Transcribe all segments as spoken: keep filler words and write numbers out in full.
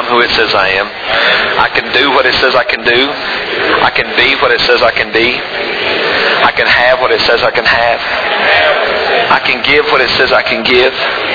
who it says I am. I can do what it says I can do. I can be what it says I can be. I can have what it says I can have. I can give what it says I can give.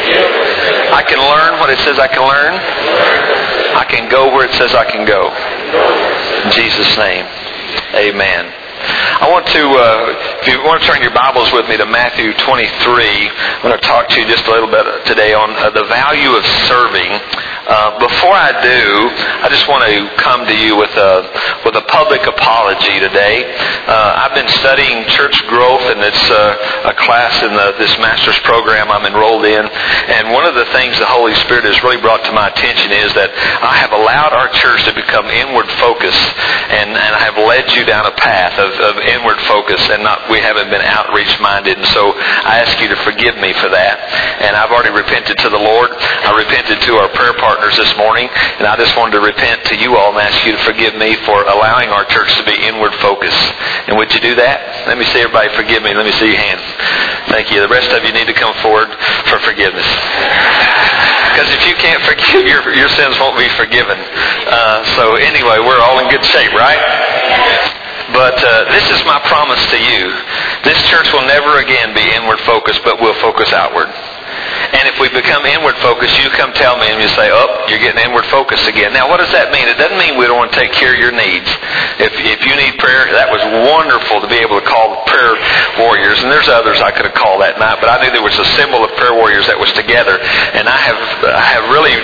I can learn what it says I can learn. I can go where it says I can go. In Jesus' name, amen. I want to, uh, if you want to turn your Bibles with me to Matthew twenty-three, I'm going to talk to you just a little bit today on uh, the value of serving. Uh, before I do, I just want to come to you with a with a public apology today. Uh, I've been studying church growth, and it's uh, a class in the, this master's program I'm enrolled in. And one of the things the Holy Spirit has really brought to my attention is that I have allowed our church to become inward focused, and, and I have led you down a path of, of inward focus, and not we haven't been outreach minded. And so I ask you to forgive me for that. And I've already repented to the Lord. I repented to our prayer partners this morning, and I just wanted to repent to you all and ask you to forgive me for allowing our church to be inward focused. And would you do that? Let me see everybody forgive me. Let me see your hands. Thank you. The rest of you need to come forward for forgiveness. Because if you can't forgive, your your sins won't be forgiven. Uh, so anyway, we're all in good shape, right? But uh, this is my promise to you. This church will never again be inward focused, but will focus outward. And if we become inward focused, you come tell me and you say, oh, you're getting inward focused again. Now, what does that mean? It doesn't mean we don't want to take care of your needs. If if you need prayer, that was wonderful to be able to call prayer warriors. And there's others I could have called that night, but I knew there was a symbol of prayer warriors that was together. And I have I have really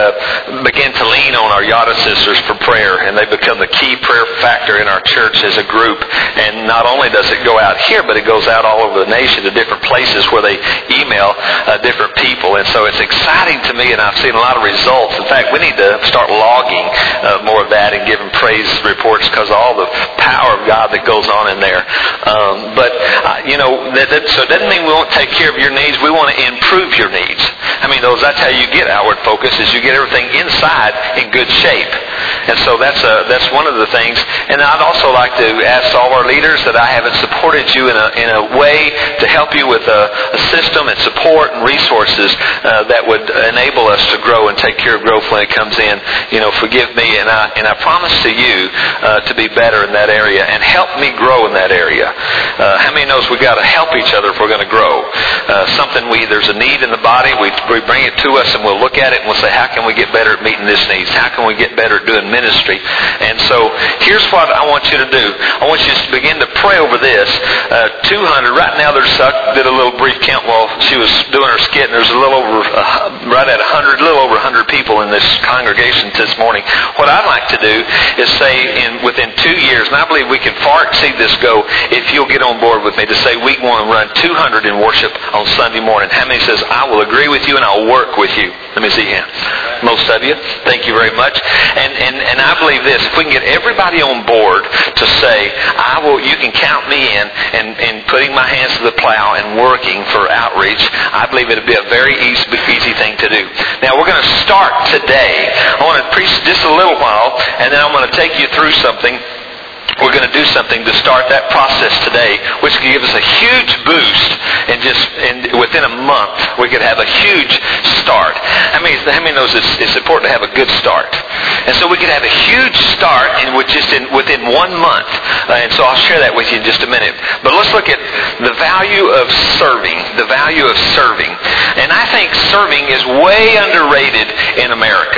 uh, begun to lean on our Yada sisters for prayer, and they become the key prayer factor in our church as a group. And not only does it go out here, but it goes out all over the nation to different places where they email uh, different people. And so it's exciting to me, and I've seen a lot of results. In fact, we need to start logging uh, more of that and giving praise reports because of all the power of God that goes on in there. Um, but, uh, you know, that, that, so it doesn't mean we won't take care of your needs. We want to improve your needs. I mean, those that's how you get outward focus, is you get everything inside in good shape. And so that's a, that's one of the things. And I'd also like to ask all our leaders that I haven't supported you in a, in a way to help you with a, a system and support and resources uh, that would enable us to grow and take care of growth when it comes in. You know, forgive me, and I and I promise to you uh, to be better in that area and help me grow in that area. Uh, how many knows we got to help each other if we're going to grow? Uh, something we there's a need in the body. We we bring it to us and we'll look at it and we'll say, how can we get better at meeting this needs? How can we get better at doing ministry? And so here's what I want you to do. I want you to begin to pray over this. Uh, two hundred right now. There's I did a little brief count while she was doing her skit, and there's a little over uh, right at one hundred, a little over one hundred people in this congregation this morning. What I'd like to do is say in within two years, and I believe we can far exceed this goal if you'll get on board with me to say we want to run two hundred in worship on Sunday morning. How many says I will agree with you and I'll work with you? Let me see hands. Most of you. Thank you very much. And and and I believe this: if we can get everybody on board to say I will, you can count me in, and and putting my hands to the plow and working for outreach, I believe it'll be a very easy, easy thing to do. Now we're going to start today. I want to preach just a little while, and then I'm going to take you through something. We're going to do something to start that process today, which can give us a huge boost, and just in, within a month we could have a huge start. I mean, how many knows it's, it's important to have a good start? And so we could have a huge start in which just in within one month. Uh, and so I'll share that with you in just a minute. But let's look at the value of serving. The value of serving, and I think serving is way underrated in America.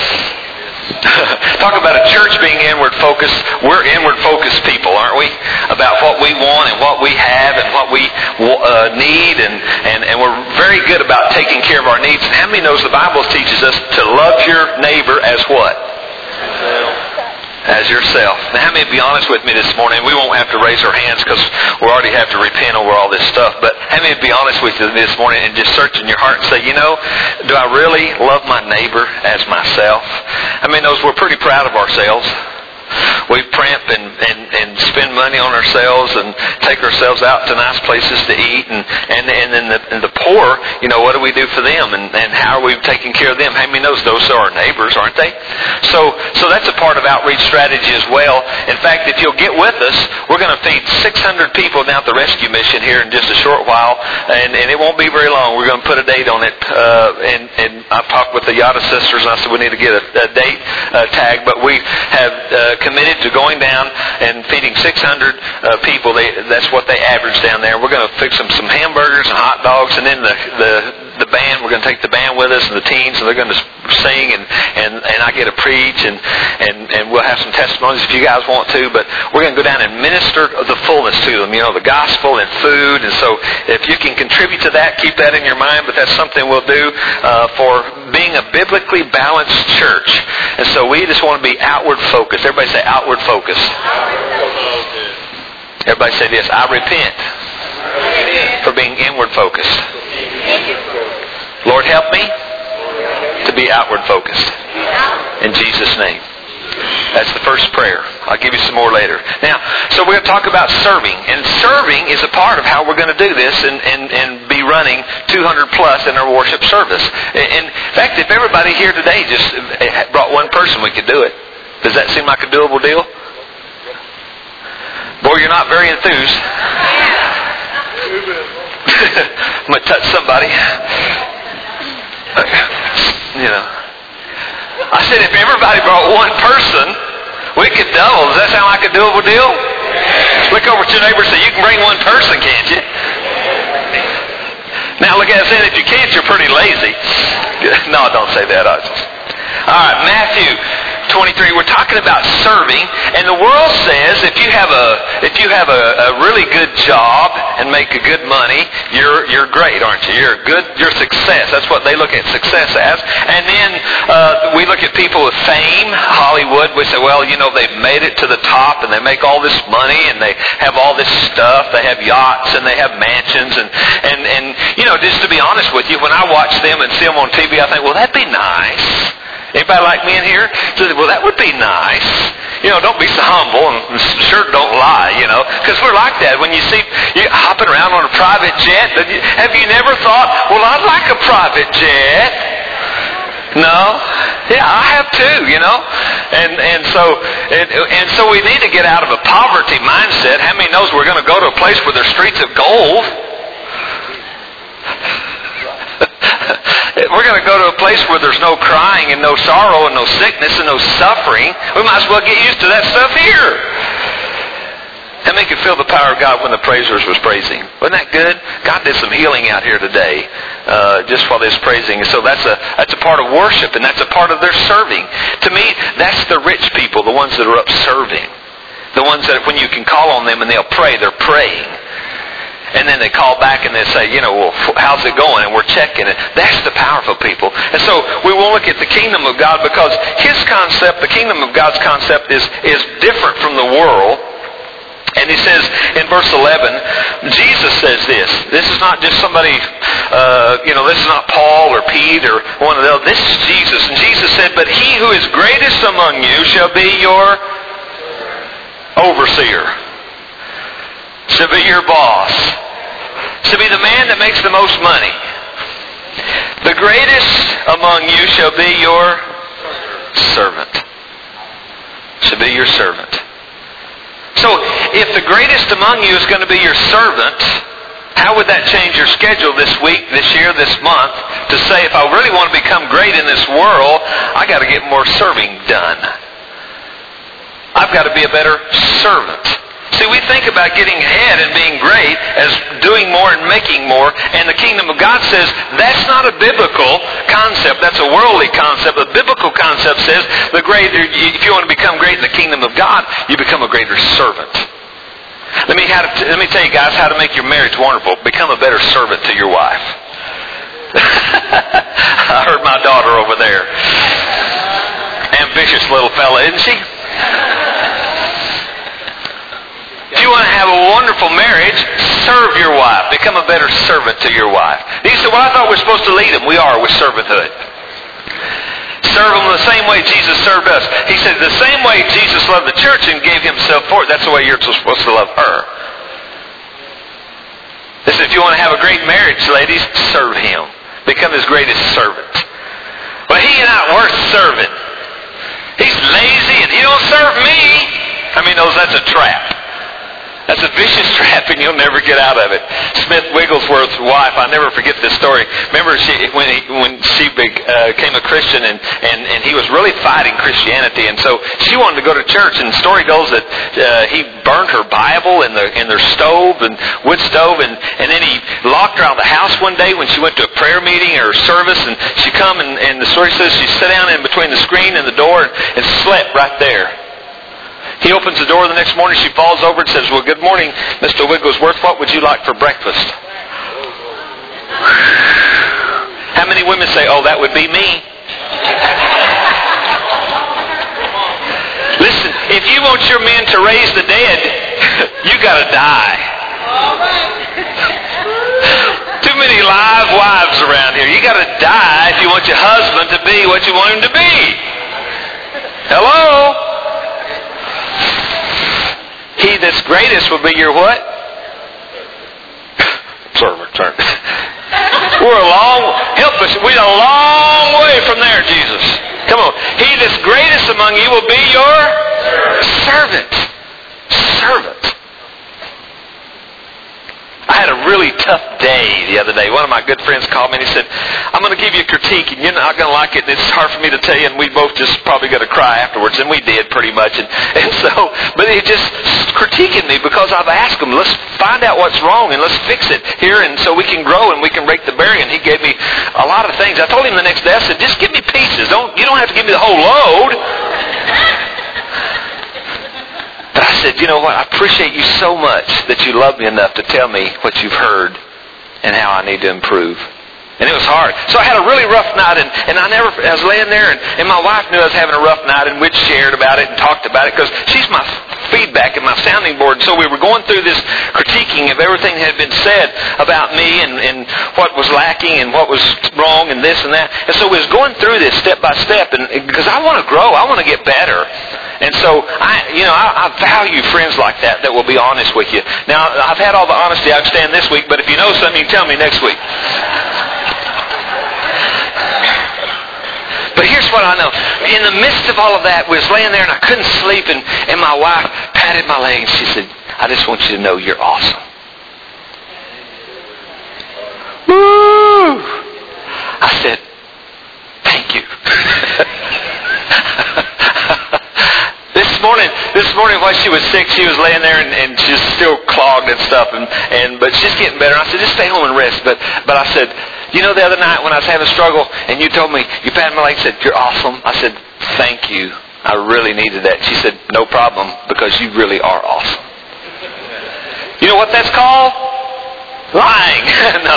Talk about a church being inward focused. We're inward focused people, aren't we? About what we want and what we have and what we uh, need, and, and, and we're very good about taking care of our needs. And how many knows the Bible teaches us to love your neighbor as what? As yourself. Now, how many be honest with me this morning? We won't have to raise our hands because we already have to repent over all this stuff. But how many be honest with you this morning and just search in your heart and say, you know, do I really love my neighbor as myself? I mean, those we're pretty proud of ourselves. we primp and, and, and spend money on ourselves and take ourselves out to nice places to eat. And, and, and then the, and the poor, you know, what do we do for them? And, and how are we taking care of them? How many knows those are our neighbors, aren't they? So, so that's a part of outreach strategy as well. In fact, if you'll get with us, we're going to feed six hundred people down at the rescue mission here in just a short while. And, and it won't be very long. We're going to put a date on it. Uh, and, and I've talked with the Yada sisters, and I said we need to get a, a date uh, tag. But we have uh, committed to going down and feeding six hundred uh, people. They, that's what they average down there. We're going to fix them some hamburgers and hot dogs, and then the the, the band. We're going to take the band with us and the teens, and they're going to sing, and, and, and I get to preach, and, and, and we'll have some testimonies if you guys want to. But we're going to go down and minister the fullness to them. You know, the gospel and food. And so if you can contribute to that, keep that in your mind. But that's something we'll do uh, for being a biblically balanced church. And so we just want to be outward focused. Everybody say outward focused. Everybody say this. I repent for being inward focused. Lord, help me to be outward focused. In Jesus' name. That's the first prayer. I'll give you some more later. Now, so we're going to talk about serving. And serving is a part of how we're going to do this and, and, and be running two hundred plus in our worship service. In fact, if everybody here today just brought one person, we could do it. Does that seem like a doable deal? Boy, you're not very enthused. I'm going to touch somebody. You know. I said if everybody brought one person, we could double. Does that sound like a doable deal? Look over at your neighbor and say, you can bring one person, can't you? Now look at it saying, if you can't, you're pretty lazy. No, don't say that. I just... All right, Matthew twenty-three. We're talking about serving, and the world says if you have a if you have a, a really good job and make a good money, you're you're great, aren't you? You're good. You're success. That's what they look at success as. And then uh, we look at people with fame, Hollywood. We say, well, you know, they've made it to the top, and they make all this money, and they have all this stuff. They have yachts, and they have mansions, and and and you know, just to be honest with you, when I watch them and see them on T V, I think, well, that'd be nice. Anybody like me in here? Well, that would be nice. You know, don't be so humble and sure don't lie, you know. Because we're like that. When you see you hopping around on a private jet, have you never thought, well, I'd like a private jet? No? Yeah, I have too, you know. And and so and, and so we need to get out of a poverty mindset. How many knows we're going to go to a place where there's streets of gold? We're going to go to a place where there's no crying and no sorrow and no sickness and no suffering. We might as well get used to that stuff here. And they could feel the power of God when the praisers was praising. Wasn't that good? God did some healing out here today, uh, just while they was praising. So that's a that's a part of worship, and that's a part of their serving. To me, that's the rich people, the ones that are up serving. The ones that when you can call on them and they'll pray, they're praying. And then they call back and they say, you know, well, how's it going? And we're checking it. That's the powerful people. And so we will look at the kingdom of God because His concept, the kingdom of God's concept is, is different from the world. And He says in verse eleven, Jesus says this. This is not just somebody, uh, you know, this is not Paul or Pete or one of those. This is Jesus. And Jesus said, but he who is greatest among you shall be your overseer. Shall be your boss. Shall be the man that makes the most money. The greatest among you shall be your servant. Shall be your servant. So, if the greatest among you is going to be your servant, how would that change your schedule this week, this year, this month, to say, if I really want to become great in this world, I got to get more serving done. I've got to be a better servant. See, we think about getting ahead and being great as doing more and making more, and the kingdom of God says that's not a biblical concept. That's a worldly concept. The biblical concept says the greater, if you want to become great in the kingdom of God, you become a greater servant. Let me, how to, let me tell you guys how to make your marriage wonderful. Become a better servant to your wife. I heard my daughter over there. Ambitious little fella, isn't she? If you want to have a wonderful marriage, serve your wife. Become a better servant to your wife. You say, well, I thought we were supposed to lead them. We are with servanthood. Serve them the same way Jesus served us. He said the same way Jesus loved the church and gave himself for it, that's the way you're supposed to love her. Listen, if you want to have a great marriage, ladies, serve him. Become his greatest servant. Well, he ain't worth serving. He's lazy and he don't serve me. How many knows that's a trap? That's a vicious trap and you'll never get out of it. Smith Wigglesworth's wife, I'll never forget this story. Remember she, when, he, when she uh, became a Christian and, and, and he was really fighting Christianity. And so she wanted to go to church. And the story goes that uh, he burned her Bible in, the, in their stove, and wood stove. And, and then he locked her out of the house one day when she went to a prayer meeting or service. And she come and, and the story says she sat down in between the screen and the door and, and slept right there. He opens the door the next morning. She falls over and says, well, good morning, Mister Wigglesworth. What would you like for breakfast? How many women say, oh, that would be me? Listen, if you want your men to raise the dead, you got to die. Too many live wives around here. You got to die if you want your husband to be what you want him to be. Hello? He that's greatest will be your what? Servant. We're a long, help us, we're a long way from there, Jesus. Come on. He that's greatest among you will be your servant. Servant. I had a really tough day the other day. One of my good friends called me and he said, I'm going to give you a critique and you're not going to like it and it's hard for me to tell you, and we both just probably got to cry afterwards, and we did pretty much. And, and so, but he just critiquing me because I've asked him, let's find out what's wrong and let's fix it here and so we can grow and we can break the barrier. And he gave me a lot of things. I told him the next day, I said, just give me pieces. Don't, you don't have to give me the whole load. But I said, you know what, I appreciate you so much that you love me enough to tell me what you've heard and how I need to improve. And it was hard. So I had a really rough night, and, and I never, I was laying there, and, and my wife knew I was having a rough night, and we'd shared about it and talked about it, because she's my feedback and my sounding board. And so we were going through this critiquing of everything that had been said about me and, and what was lacking and what was wrong and this and that. And so we was going through this step by step, and because I want to grow, I want to get better. And so, I, you know, I, I value friends like that that will be honest with you. Now, I've had all the honesty I understand this week, but if you know something, you can tell me next week. But here's what I know. In the midst of all of that, we was laying there and I couldn't sleep, and, and my wife patted my leg and she said, I just want you to know you're awesome. Woo! I said, thank you. This morning, this morning while she was sick, she was laying there and, and she's still clogged and stuff, and, and but she's getting better. I said, just stay home and rest. But but I said, you know, the other night when I was having a struggle, and you told me, you patted my leg and said, you're awesome. I said, thank you. I really needed that. She said, no problem, because you really are awesome. You know what that's called? Lying. No.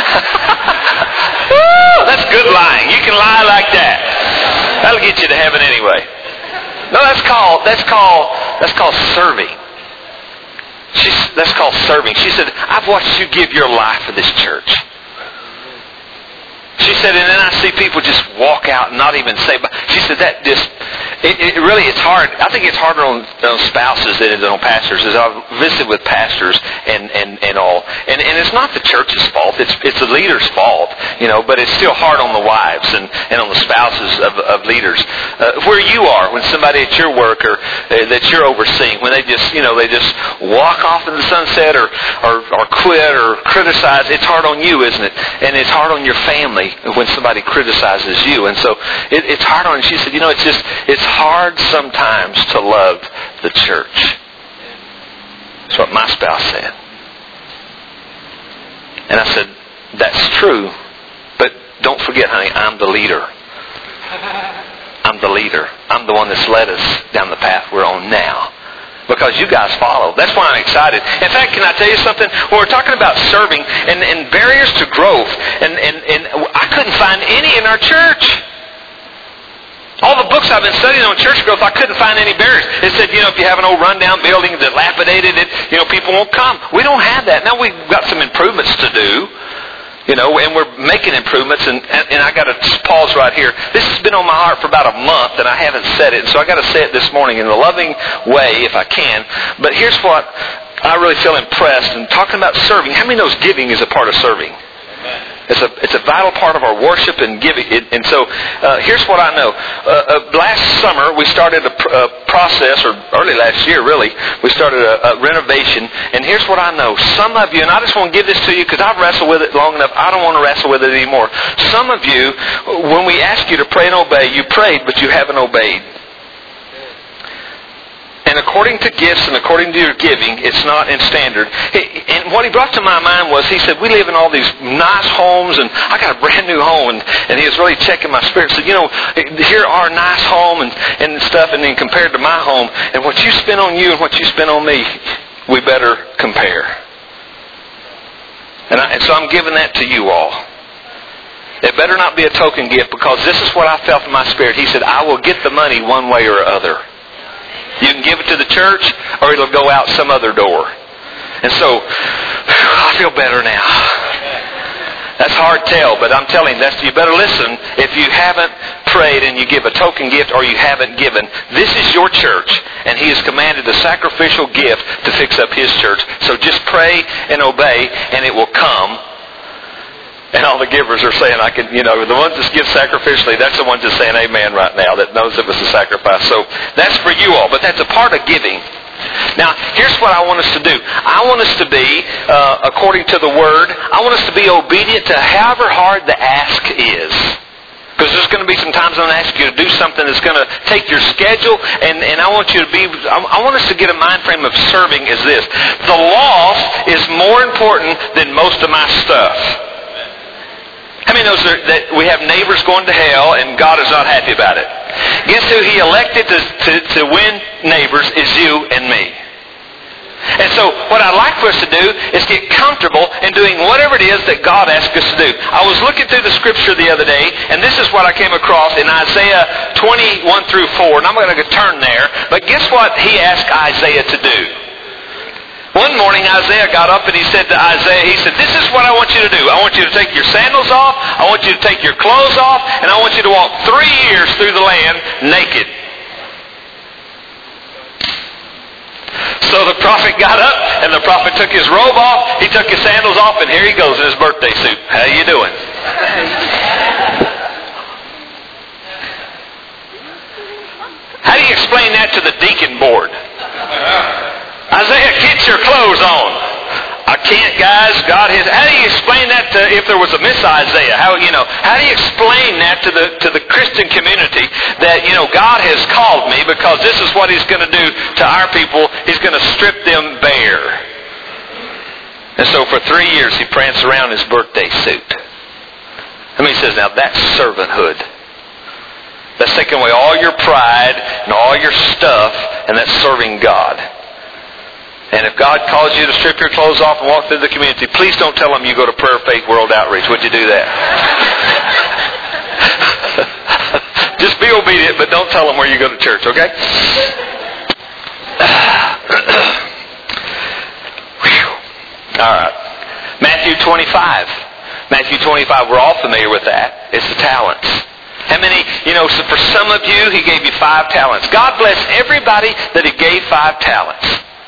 Woo, that's good lying. You can lie like that. That'll get you to heaven anyway. No, that's called that's called that's called serving. She's that's called serving. She said, I've watched you give your life for this church. She said, and then I see people just walk out and not even say, but she said that just, it, it really, it's hard. I think it's harder on, on spouses than it is on pastors. As I've visited with pastors and, and, and all. And, and it's not the church's fault. It's it's the leader's fault, you know, but it's still hard on the wives and, and on the spouses of, of leaders. Uh, where you are, when somebody at your work or uh, that you're overseeing, when they just, you know, they just walk off in the sunset or, or, or quit or criticize, it's hard on you, isn't it? And it's hard on your family when somebody criticizes you. And so it, it's hard on, she said, you know, it's just, it's hard sometimes to love the church. That's what my spouse said. And I said, that's true, but don't forget, honey, I'm the leader. I'm the leader. I'm the one that's led us down the path we're on now. Because you guys follow. That's why I'm excited. In fact, can I tell you something? When we're talking about serving and, and barriers to growth, and, and, and I couldn't find any in our church. All the books I've been studying on church growth, I couldn't find any barriers. It said, you know, if you have an old rundown building, dilapidated, it, you know, people won't come. We don't have that. Now we've got some improvements to do. You know, and we're making improvements, and, and, and I got to pause right here. This has been on my heart for about a month, and I haven't said it, so I got to say it this morning in a loving way, if I can. But here's what I really feel impressed in talking about serving. How many knows giving is a part of serving? It's a it's a vital part of our worship and giving. It, and so uh, here's what I know. Uh, uh, last summer we started a, pr- a process, or early last year really, we started a, a renovation. And here's what I know. Some of you, and I just want to give this to you because I've wrestled with it long enough. I don't want to wrestle with it anymore. Some of you, when we ask you to pray and obey, you prayed but you haven't obeyed. And according to gifts and according to your giving, it's not in standard. And what he brought to my mind was, he said, we live in all these nice homes, and I got a brand new home. And, and he was really checking my spirit. He said, you know, here our nice home and, and stuff, and then compared to my home, and what you spend on you and what you spend on me, we better compare. And, I, and so I'm giving that to you all. It better not be a token gift, because this is what I felt in my spirit. He said, I will get the money one way or other. You can give it to the church, or it'll go out some other door. And so, I feel better now. That's hard to tell, but I'm telling you, that's, you better listen. If you haven't prayed and you give a token gift, or you haven't given, this is your church, and He has commanded a sacrificial gift to fix up His church. So just pray and obey, and it will come. And all the givers are saying, I can, you know, the ones that give sacrificially, that's the ones that's saying amen right now, that knows it was a sacrifice. So that's for you all, but that's a part of giving. Now, here's what I want us to do. I want us to be, uh, according to the Word, I want us to be obedient to however hard the ask is. Because there's going to be some times I'm going to ask you to do something that's going to take your schedule, and, and I want you to be, I want us to get a mind frame of serving as this. The lost is more important than most of my stuff. How many knows that we have neighbors going to hell and God is not happy about it? Guess who He elected to, to, to win neighbors is you and me. And so what I'd like for us to do is get comfortable in doing whatever it is that God asks us to do. I was looking through the Scripture the other day, and this is what I came across in Isaiah twenty-one through four. And I'm going to turn there. But guess what He asked Isaiah to do? One morning, Isaiah got up and he said to Isaiah, he said, this is what I want you to do. I want you to take your sandals off, I want you to take your clothes off, and I want you to walk three years through the land naked. So the prophet got up, and the prophet took his robe off, he took his sandals off, and here he goes in his birthday suit. How you doing? How do you explain that to the deacon board? Isaiah, get your clothes on. I can't, guys. God has. How do you explain that to, if there was a Miss Isaiah? How you know? How do you explain that to the to the Christian community that you know God has called me because this is what He's going to do to our people? He's going to strip them bare. And so for three years He pranced around in his birthday suit. I mean, He says, now that's servanthood. That's taking away all your pride and all your stuff, and that's serving God. And if God calls you to strip your clothes off and walk through the community, please don't tell them you go to Prayer Faith World Outreach. Would you do that? Just be obedient, but don't tell them where you go to church, okay? All right. Matthew twenty-five. Matthew twenty-five, we're all familiar with that. It's the talents. How many, you know, so for some of you, He gave you five talents. God bless everybody that He gave five talents.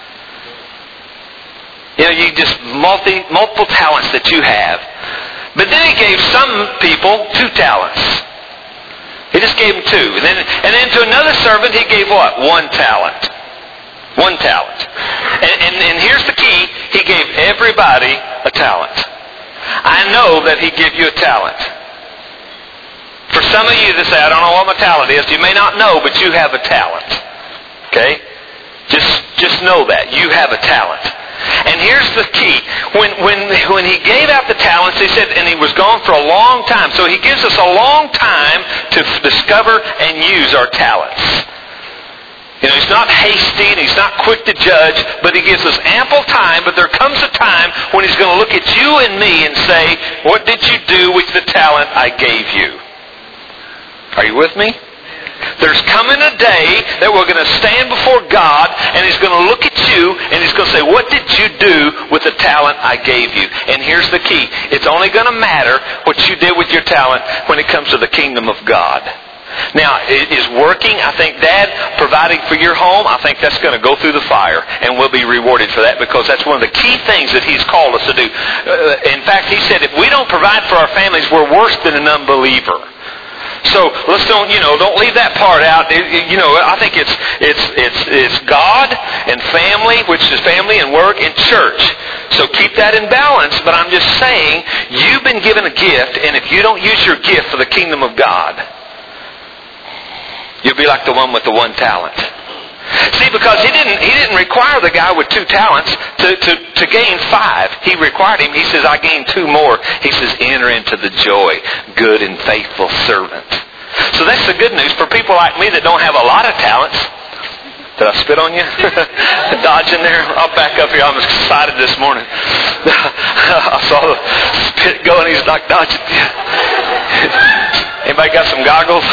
You know, you just multi, multiple talents that you have. But then He gave some people two talents. He just gave them two. And then, and then to another servant, He gave what? One talent. One talent. And, and, and here's the key. He gave everybody a talent. I know that He gave you a talent. For some of you that say, I don't know what my talent is, you may not know, but you have a talent. Okay? Just, just know that. You have a talent. And here's the key. When, when, when He gave out the talents, He said, and He was gone for a long time. So He gives us a long time to f- discover and use our talents. You know, He's not hasty and He's not quick to judge, but He gives us ample time. But there comes a time when He's going to look at you and me and say, what did you do with the talent I gave you? Are you with me? There's coming a day that we're going to stand before God, and He's going to look at you, and He's going to say, what did you do with the talent I gave you? And here's the key. It's only going to matter what you did with your talent when it comes to the kingdom of God. Now, it is working. I think, Dad, providing for your home, I think that's going to go through the fire, and we'll be rewarded for that, because that's one of the key things that He's called us to do. Uh, in fact, He said if we don't provide for our families, we're worse than an unbeliever. So let's don't, you know, don't leave that part out. It, it, you know, I think it's it's it's it's God and family, which is family and work and church. So keep that in balance. But I'm just saying, you've been given a gift, and if you don't use your gift for the kingdom of God, you'll be like the one with the one talent. See, because he didn't he didn't require the guy with two talents to, to, to gain five. He required him. He says, I gained two more. He says, enter into the joy, good and faithful servant. So that's the good news for people like me that don't have a lot of talents. Did I spit on you? Dodge in there? I'll back up here. I'm excited this morning. I saw the spit going. He's like dodging. Anybody got some goggles?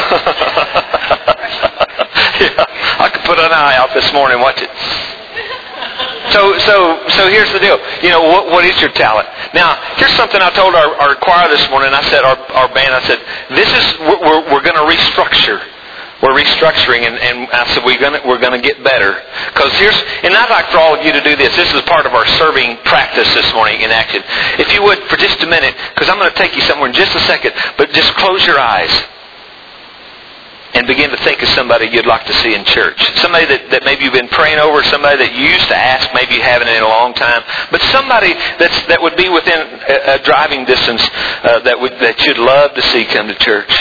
Yeah, I could put an eye out this morning. Watch it. So, so, so here's the deal. You know, what, what is your talent? Now, here's something I told our, our choir this morning. I said, our, our band, I said, this is, we're, we're going to restructure. We're restructuring, and, and I said, we're going we're going to get better. Because here's, and I'd like for all of you to do this. This is part of our serving practice this morning in action. If you would, for just a minute, because I'm going to take you somewhere in just a second, but just close your eyes and begin to think of somebody you'd like to see in church. Somebody that, that maybe you've been praying over, somebody that you used to ask, maybe you haven't in a long time, but somebody that's, that would be within a, a driving distance uh, that would that you'd love to see come to church.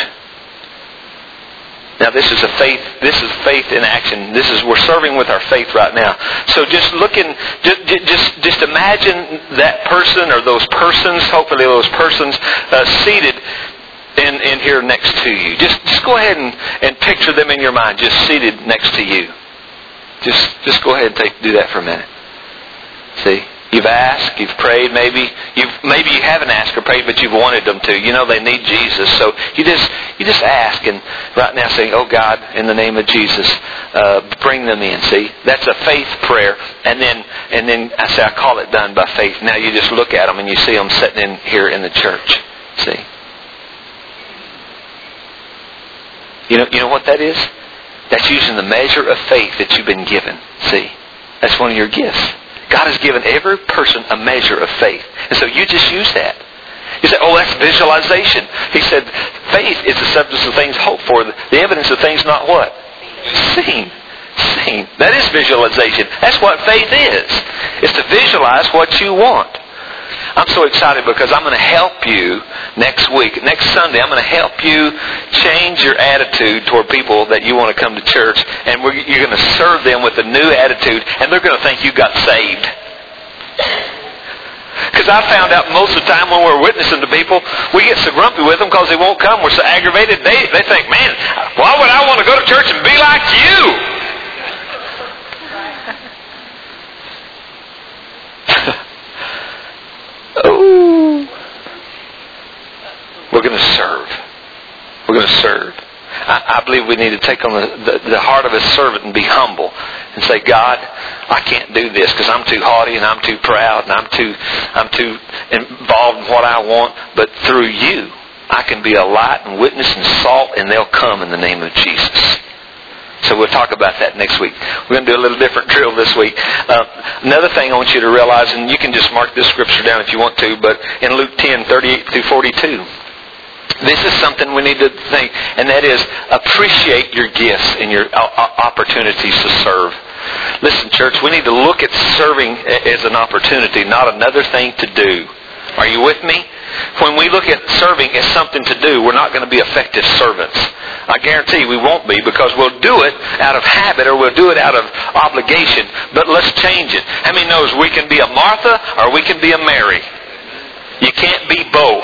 Now this is a faith, this is faith in action. This is, we're serving with our faith right now. So just looking, just, just, just imagine that person or those persons, hopefully those persons, uh, seated in, in here next to you. Just, just go ahead and, and picture them in your mind, just seated next to you. Just, just go ahead and take, do that for a minute. See? You've asked, you've prayed, maybe you've maybe you haven't asked or prayed, but you've wanted them to. You know they need Jesus, so you just you just ask, and right now saying, "Oh God, in the name of Jesus, uh, bring them in." See, that's a faith prayer, and then and then I say I call it done by faith. Now you just look at them and you see them sitting in here in the church. See, you know you know what that is? That's using the measure of faith that you've been given. See, that's one of your gifts. God has given every person a measure of faith. And so you just use that. You say, oh, that's visualization. He said, faith is the substance of things hoped for, the evidence of things not what? Seen. Seen. That is visualization. That's what faith is. It's to visualize what you want. I'm so excited because I'm going to help you next week. Next Sunday, I'm going to help you change your attitude toward people that you want to come to church. And we're, you're going to serve them with a new attitude. And they're going to think you got saved. Because I found out most of the time when we're witnessing to people, we get so grumpy with them because they won't come. We're so aggravated. They, they think, man, why would I want to go to church and be like you? Oh, we're going to serve. We're going to serve. I, I believe we need to take on the, the, the heart of a servant and be humble and say, God, I can't do this because I'm too haughty and I'm too proud and I'm too I'm too involved in what I want. But through you, I can be a light and witness and salt, and they'll come in the name of Jesus. So we'll talk about that next week. We're going to do a little different drill this week. Uh, another thing I want you to realize, and you can just mark this scripture down if you want to, but in Luke ten, thirty-eight through forty-two, this is something we need to think, and that is appreciate your gifts and your opportunities to serve. Listen, church, we need to look at serving as an opportunity, not another thing to do. Are you with me? When we look at serving as something to do, we're not going to be effective servants. I guarantee we won't be, because we'll do it out of habit or we'll do it out of obligation. But let's change it. How many knows we can be a Martha or we can be a Mary? You can't be both.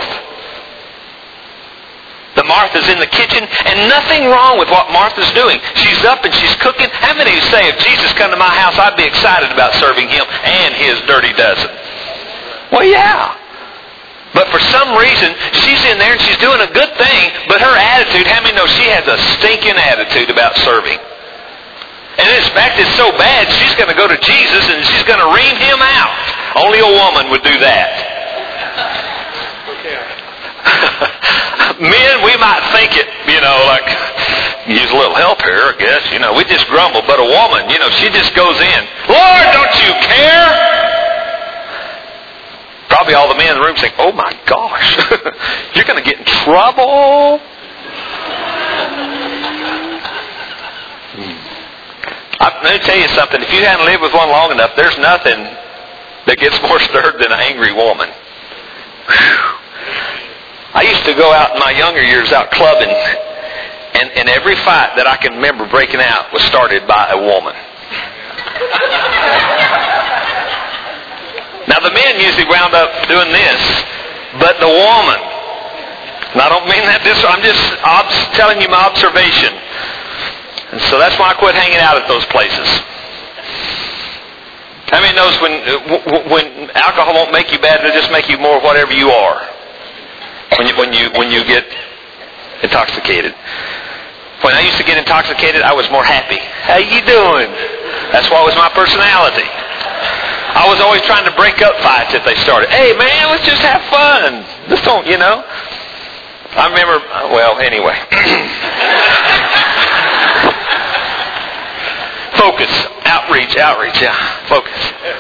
The Martha's in the kitchen, and nothing wrong with what Martha's doing. She's up and she's cooking. How many say, if Jesus come to my house, I'd be excited about serving Him and His dirty dozen? Well, yeah. But for some reason, she's in there and she's doing a good thing, but her attitude, how many know she has a stinking attitude about serving? And in fact, it's so bad, she's going to go to Jesus and she's going to ream him out. Only a woman would do that. Men, we might think it, you know, like, use a little help here, I guess. You know, we just grumble. But a woman, you know, she just goes in. Lord, don't you care? Probably all the men in the room think, oh my gosh, you're going to get in trouble. I'm going to tell you something. If you haven't lived with one long enough, there's nothing that gets more stirred than an angry woman. Whew. I used to go out in my younger years out clubbing, and, and every fight that I can remember breaking out was started by a woman. Now the men usually wound up doing this, but the woman, and I don't mean that this, I'm just obs- telling you my observation. And so that's why I quit hanging out at those places. How many knows when when alcohol won't make you bad, it'll just make you more whatever you are. When you when you when you get intoxicated. When I used to get intoxicated, I was more happy. How you doing? That's what was my personality. I was always trying to break up fights if they started. Hey man, let's just have fun. Let's don't, you know. I remember, well, anyway. Focus. Outreach, outreach, yeah. Focus.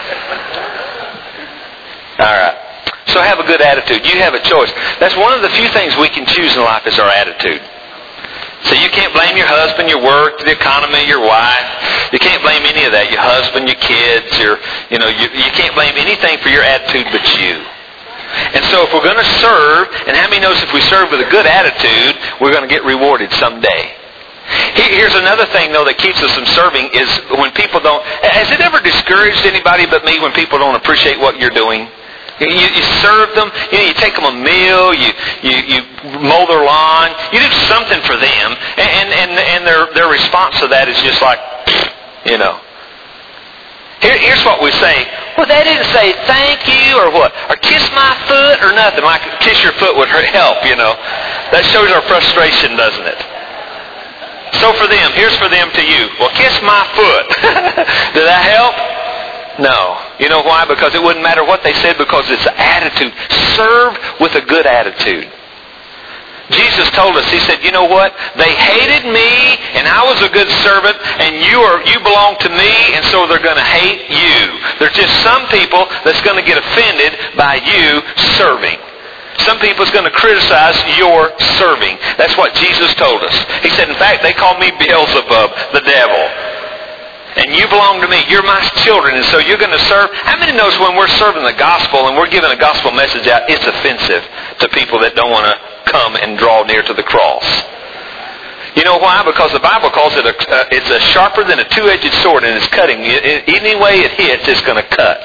All right. So have a good attitude. You have a choice. That's one of the few things we can choose in life is our attitude. So you can't blame your husband, your work, the economy, your wife. You can't blame any of that. Your husband, your kids, your, you know, you, you can't blame anything for your attitude but you. And so if we're going to serve, and how many knows if we serve with a good attitude, we're going to get rewarded someday. Here's another thing, though, that keeps us from serving is when people don't... Has it ever discouraged anybody but me when people don't appreciate what you're doing? You, you serve them, you know, you take them a meal, you, you, you mow their lawn, you do something for them, and, and, and their, their response to that is just like, you know. Here, here's what we say. Well, they didn't say thank you or what, or kiss my foot or nothing. Like kiss your foot would help, you know. That shows our frustration, doesn't it? So for them, here's for them to you. Well, kiss my foot. Did that help? No. You know why? Because it wouldn't matter what they said, because it's an attitude. Serve with a good attitude. Jesus told us, He said, you know what? They hated me, and I was a good servant, and you are you belong to me, and so they're going to hate you. There's just some people that's going to get offended by you serving. Some people's going to criticize your serving. That's what Jesus told us. He said, in fact, they call me Beelzebub, the devil. And you belong to me. You're my children. And so you're going to serve. How many knows when we're serving the gospel and we're giving a gospel message out, it's offensive to people that don't want to come and draw near to the cross? You know why? Because the Bible calls it a, uh, it's a sharper than a two-edged sword, and it's cutting. Any way it hits, it's going to cut.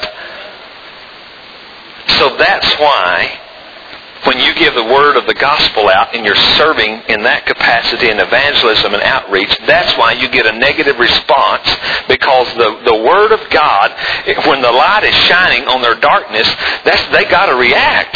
So that's why when you give the word of the gospel out and you're serving in that capacity in evangelism and outreach, that's why you get a negative response, because the, the word of God, when the light is shining on their darkness, that's they got to react.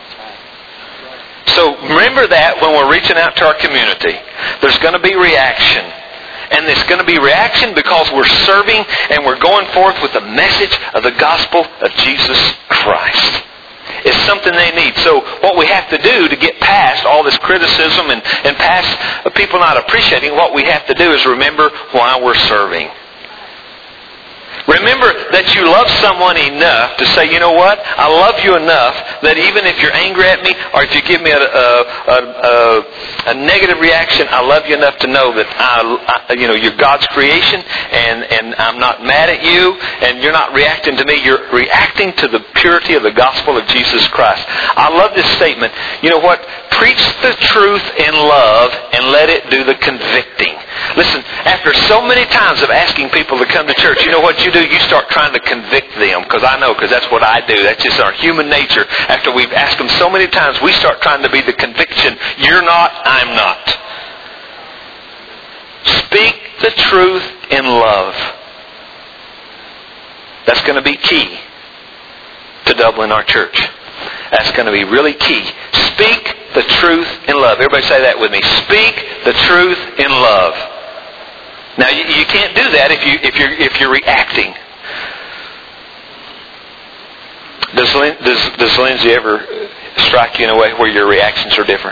So remember that when we're reaching out to our community, there's going to be reaction. And there's going to be reaction because we're serving and we're going forth with the message of the gospel of Jesus Christ. It's something they need. So what we have to do to get past all this criticism and, and past people not appreciating, what we have to do is remember why we're serving. Remember that you love someone enough to say, you know what? I love you enough that even if you're angry at me or if you give me a, a, a, a negative reaction, I love you enough to know that I, I, you know, you're God's creation, and, and I'm not mad at you, and you're not reacting to me. You're reacting to the purity of the gospel of Jesus Christ. I love this statement. You know what? Preach the truth in love and let it do the convicting. Listen, after so many times of asking people to come to church, you know what you do? You start trying to convict them, because I know, because that's what I do. That's just our human nature. After we've asked them so many times, we start trying to be the conviction. You're not, I'm not. Speak the truth in love. That's going to be key to doubling our church. That's going to be really key. Speak the truth in love. Everybody say that with me. Speak the truth in love. Now you, you can't do that if you if you're if you're reacting. Does does does Lindsay ever strike you in a way where your reactions are different?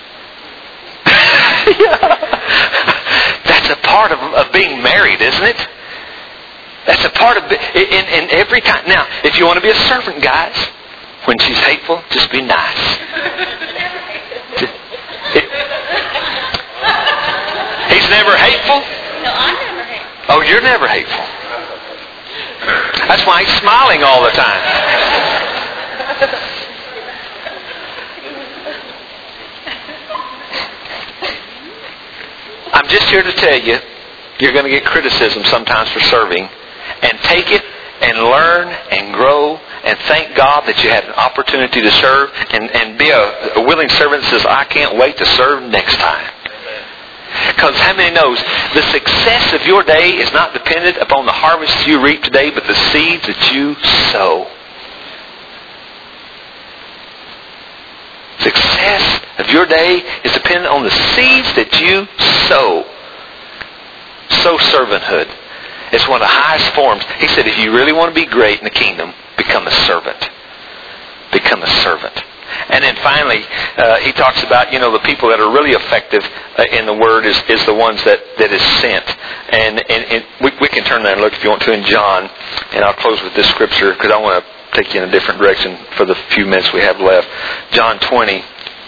Yeah. That's a part of, of being married, isn't it? That's a part of in, in every time. Now, if you want to be a servant, guys, when she's hateful, just be nice. It, he's never hateful? No, I'm never hateful. Oh, you're never hateful. That's why he's smiling all the time. I'm just here to tell you, you're going to get criticism sometimes for serving. And take it and learn and grow and thank God that you had an opportunity to serve and, and be a, a willing servant that says, I can't wait to serve next time. Because how many knows the success of your day is not dependent upon the harvest you reap today, but the seeds that you sow. Success of your day is dependent on the seeds that you sow. Sow servanthood. It's one of the highest forms. He said, if you really want to be great in the kingdom, become a servant. Become a servant. And then finally, uh, he talks about, you know, the people that are really effective uh, in the Word is, is the ones that, that is sent. And, and, and we, we can turn there and look if you want to in John. And I'll close with this scripture because I want to take you in a different direction for the few minutes we have left. John twenty.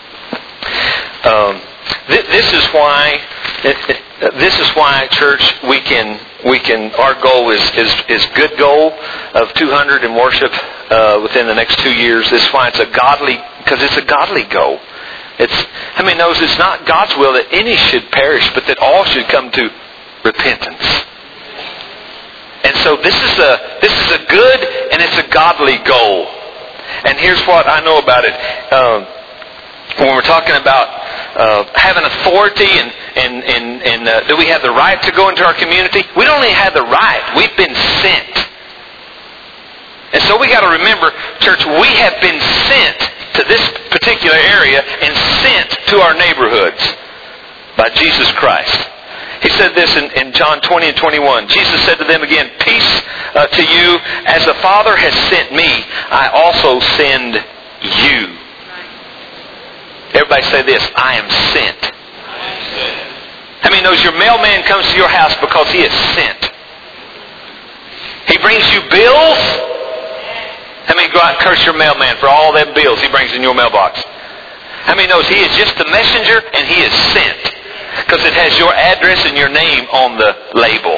Um, th- this is why... It, it, This is why, church, we can we can. Our goal is is is good goal of two hundred in worship uh, within the next two years. This is why it's a godly, because it's a godly goal. It's how many knows it's not God's will that any should perish, but that all should come to repentance. And so this is a this is a good and it's a godly goal. And here's what I know about it. Um, when we're talking about uh, having authority and and and, and uh, do we have the right to go into our community? We don't only have the right; we've been sent. And so we got to remember, church, we have been sent to this particular area and sent to our neighborhoods by Jesus Christ. He said this in, in John twenty and twenty-one. Jesus said to them again, "Peace uh, to you, as the Father has sent me, I also send you." Everybody say this, I am sent. How many knows your mailman comes to your house because he is sent? He brings you bills. How many go out and curse your mailman for all them bills he brings in your mailbox? How many knows he is just the messenger and he is sent? Because it has your address and your name on the label.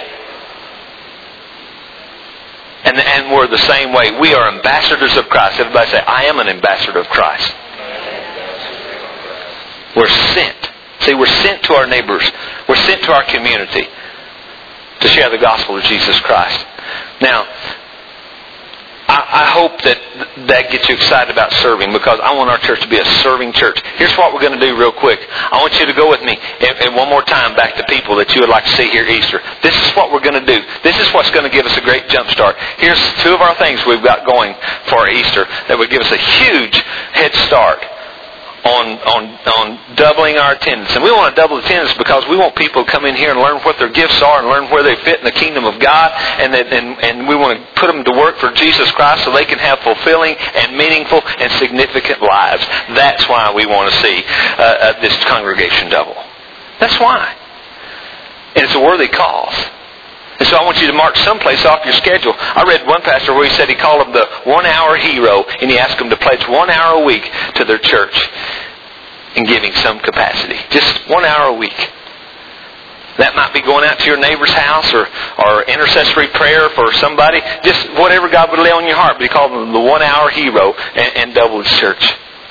And, and we're the same way. We are ambassadors of Christ. Everybody say, I am an ambassador of Christ. We're sent. See, we're sent to our neighbors. We're sent to our community to share the gospel of Jesus Christ. Now, I, I hope that that gets you excited about serving, because I want our church to be a serving church. Here's what we're going to do real quick. I want you to go with me and, and one more time back to people that you would like to see here at Easter. This is what we're going to do. This is what's going to give us a great jump start. Here's two of our things we've got going for our Easter that would give us a huge head start on on on doubling our attendance. And we want to double attendance because we want people to come in here and learn what their gifts are and learn where they fit in the kingdom of God, and that, and, and we want to put them to work for Jesus Christ so they can have fulfilling and meaningful and significant lives. That's why we want to see uh, uh, this congregation double. That's why. And it's a worthy cause. And so I want you to mark someplace off your schedule. I read one pastor where he said he called them the one-hour hero, and he asked them to pledge one hour a week to their church in giving some capacity. Just one hour a week. That might be going out to your neighbor's house or, or intercessory prayer for somebody. Just whatever God would lay on your heart. But he called them the one-hour hero and, and doubled his church.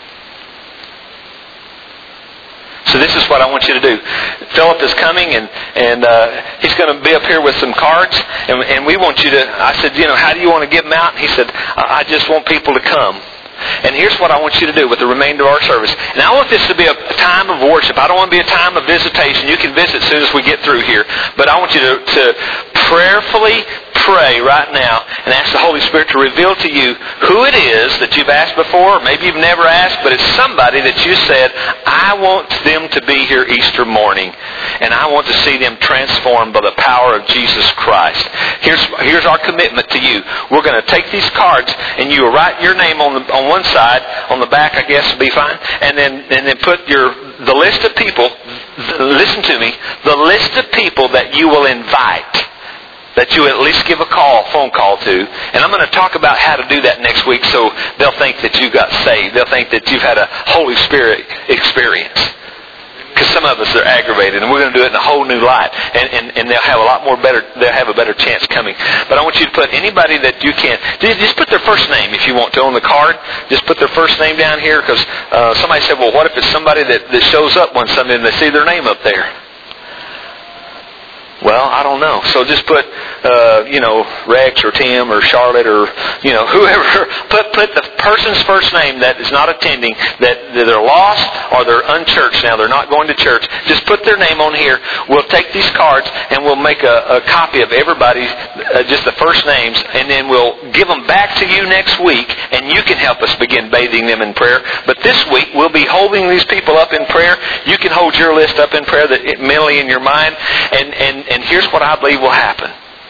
So this is what I want you to do. Philip is coming, and and uh, he's going to be up here with some cards, and, and we want you to. I said, you know, how do you want to give them out? And he said, I just want people to come. And here's what I want you to do with the remainder of our service. And I want this to be a time of worship. I don't want to be a time of visitation. You can visit as soon as we get through here, but I want you to, to prayerfully pray right now and ask the Holy Spirit to reveal to you who it is that you've asked before, or maybe you've never asked, but it's somebody that you said, I want them to be here Easter morning, and I want to see them transformed by the power of Jesus Christ. Here's, here's our commitment to you. We're going to take these cards, and you will write your name on the, on one side, on the back, I guess, will be fine, and then, and then put your the list of people, listen to me, the list of people that you will invite, that you at least give a call, phone call to. And I'm going to talk about how to do that next week, so they'll think that you got saved. They'll think that you've had a Holy Spirit experience. Because some of us are aggravated, and we're going to do it in a whole new light, and, and, and they'll have a lot more better. They'll have a better chance coming. But I want you to put anybody that you can. Just put their first name if you want to on the card. Just put their first name down here, because uh, somebody said, "Well, what if it's somebody that, that shows up one Sunday and they see their name up there?" Well, I don't know. So just put, uh, you know, Rex or Tim or Charlotte or, you know, whoever. Put put the person's first name that is not attending, that they're lost or they're unchurched now. They're not going to church. Just put their name on here. We'll take these cards and we'll make a, a copy of everybody's, uh, just the first names, and then we'll give them back to you next week, and you can help us begin bathing them in prayer. But this week, we'll be holding these people up in prayer. You can hold your list up in prayer that mentally in your mind, and, and And here's what I believe will happen.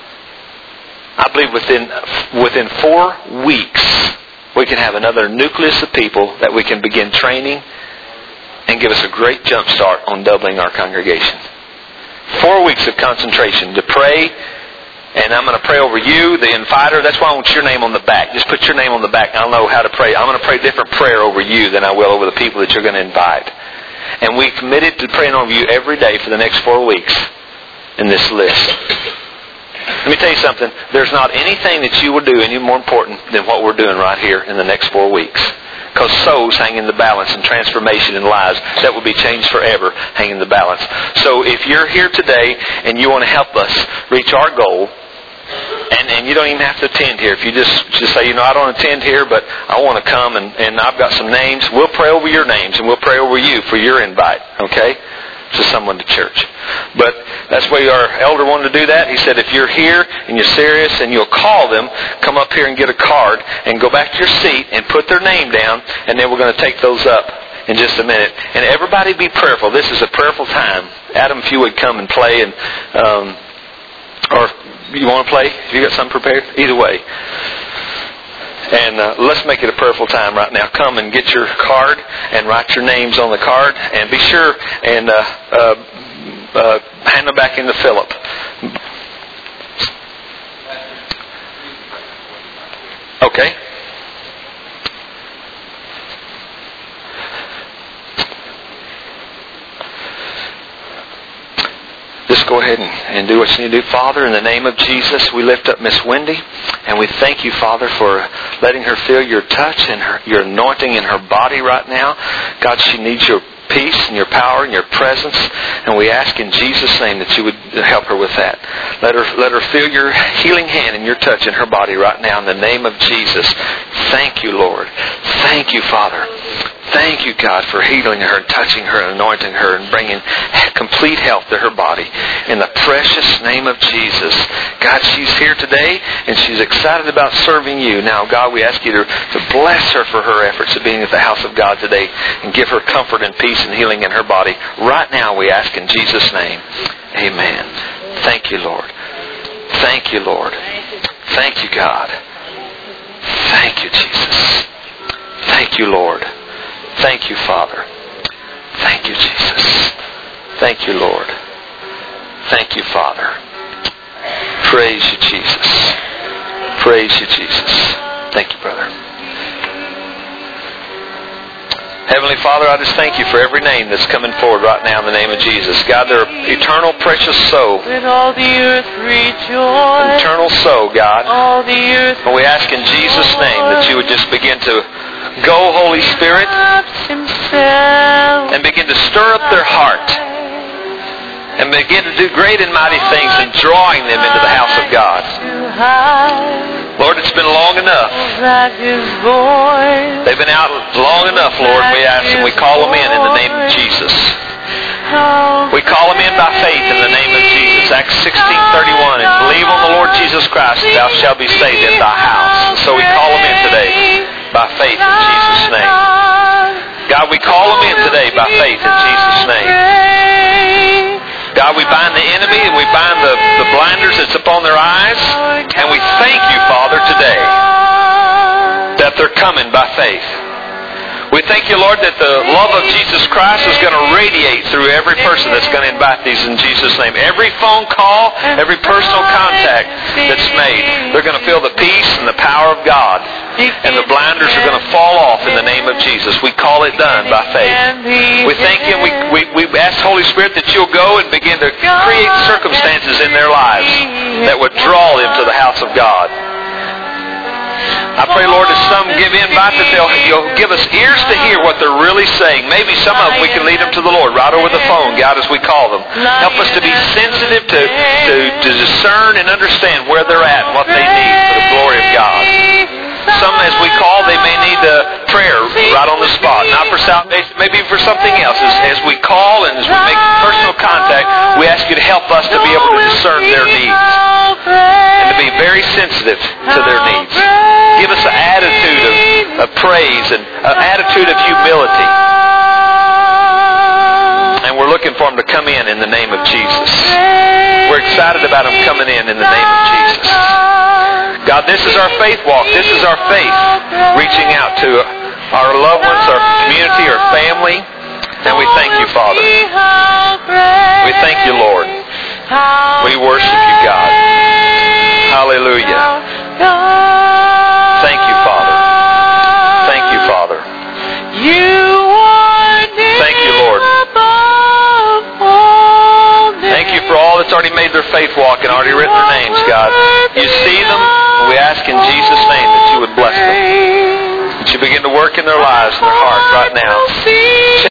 I believe within within four weeks, we can have another nucleus of people that we can begin training and give us a great jump start on doubling our congregation. Four weeks of concentration to pray, and I'm going to pray over you, the inviter. That's why I want your name on the back. Just put your name on the back. I'll know how to pray. I'm going to pray a different prayer over you than I will over the people that you're going to invite. And we committed to praying over you every day for the next four weeks. In this list. Let me tell you something. There's not anything that you will do any more important than what we're doing right here in the next four weeks. Because souls hang in the balance, and transformation in lives that will be changed forever hang in the balance. So if you're here today and you want to help us reach our goal, and, and you don't even have to attend here. If you just, just say, you know, I don't attend here, but I want to come, and, and I've got some names, we'll pray over your names, and we'll pray over you for your invite. Okay? To someone to church. But that's why our elder wanted to do that. He said, if you're here and you're serious and you'll call them, come up here and get a card and go back to your seat and put their name down, and then we're going to take those up in just a minute. And everybody be prayerful. This is a prayerful time. Adam, if you would come and play, and um, or you want to play? Have you got something prepared? Either way. And uh, let's make it a prayerful time right now. Come and get your card and write your names on the card. And be sure and uh, uh, uh, hand them back into Philip. Okay. Just go ahead and, and do what you need to do. Father, in the name of Jesus, we lift up Miss Wendy, and we thank you, Father, for letting her feel your touch and her, your anointing in her body right now. God, she needs your peace and your power and your presence, and we ask in Jesus' name that you would help her with that. Let her, let her feel your healing hand and your touch in her body right now in the name of Jesus. Thank you, Lord. Thank you, Father. Thank you, God, for healing her, touching her, and anointing her, and bringing complete health to her body. In the precious name of Jesus. God, she's here today, and she's excited about serving you. Now, God, we ask you to, to bless her for her efforts of being at the house of God today, and give her comfort and peace and healing in her body. Right now, we ask in Jesus' name. Amen. Thank you, Lord. Thank you, Lord. Thank you, God. Thank you, Jesus. Thank you, Lord. Thank you, Father. Thank you, Jesus. Thank you, Lord. Thank you, Father. Praise you, Jesus. Praise you, Jesus. Thank you, brother. Heavenly Father, I just thank you for every name that's coming forward right now in the name of Jesus. God, their eternal precious soul. Let all the earth rejoice. Eternal soul, God. All the earth. And we ask in Jesus' name that you would just begin to go, Holy Spirit, and begin to stir up their heart, and begin to do great and mighty things in drawing them into the house of God. Lord, it's been long enough. They've been out long enough, Lord. We ask and we call them in in the name of Jesus. We call them in by faith in the name of Jesus. Acts sixteen thirty-one. And believe on the Lord of Jesus Christ, thou shalt be saved in thy house. So we call them in today by faith in Jesus' name. God, we call them in today by faith in Jesus' name. God, we bind the enemy and we bind the, the blinders that's upon their eyes. And we thank you, Father, today that they're coming by faith. We thank you, Lord, that the love of Jesus Christ is going to radiate through every person that's going to invite these in Jesus' name. Every phone call, every personal contact that's made, they're going to feel the peace and the power of God. And the blinders are going to fall off in the name of Jesus. We call it done by faith. We thank you and we, we, we ask Holy Spirit that you'll go and begin to create circumstances in their lives that would draw them to the house of God. I pray, Lord, as some give invite that they'll you'll give us ears to hear what they're really saying. Maybe some of them we can lead them to the Lord right over the phone, God, as we call them. Help us to be sensitive to, to, to discern and understand where they're at and what they need for the glory of God. Some, as we call, they may need a prayer right on the spot. Not for salvation, maybe for something else. As, as we call and as we make personal contact, we ask you to help us to be able to discern their needs and to be very sensitive to their needs. Give us an attitude of, of praise and an attitude of humility. And we're looking for them to come in in the name of Jesus. We're excited about them coming in in the name of Jesus. God, this is our faith walk. This is our faith reaching out to our loved ones, our community, our family. And we thank you, Father. We thank you, Lord. We worship you, God. Hallelujah. Thank you, Father. Thank you, Father. Thank you, Lord. Thank you for all that's already made their faith walk and already written their names, God. You see them, and we ask in Jesus' name that you would bless them. That you begin to work in their lives and their hearts right now.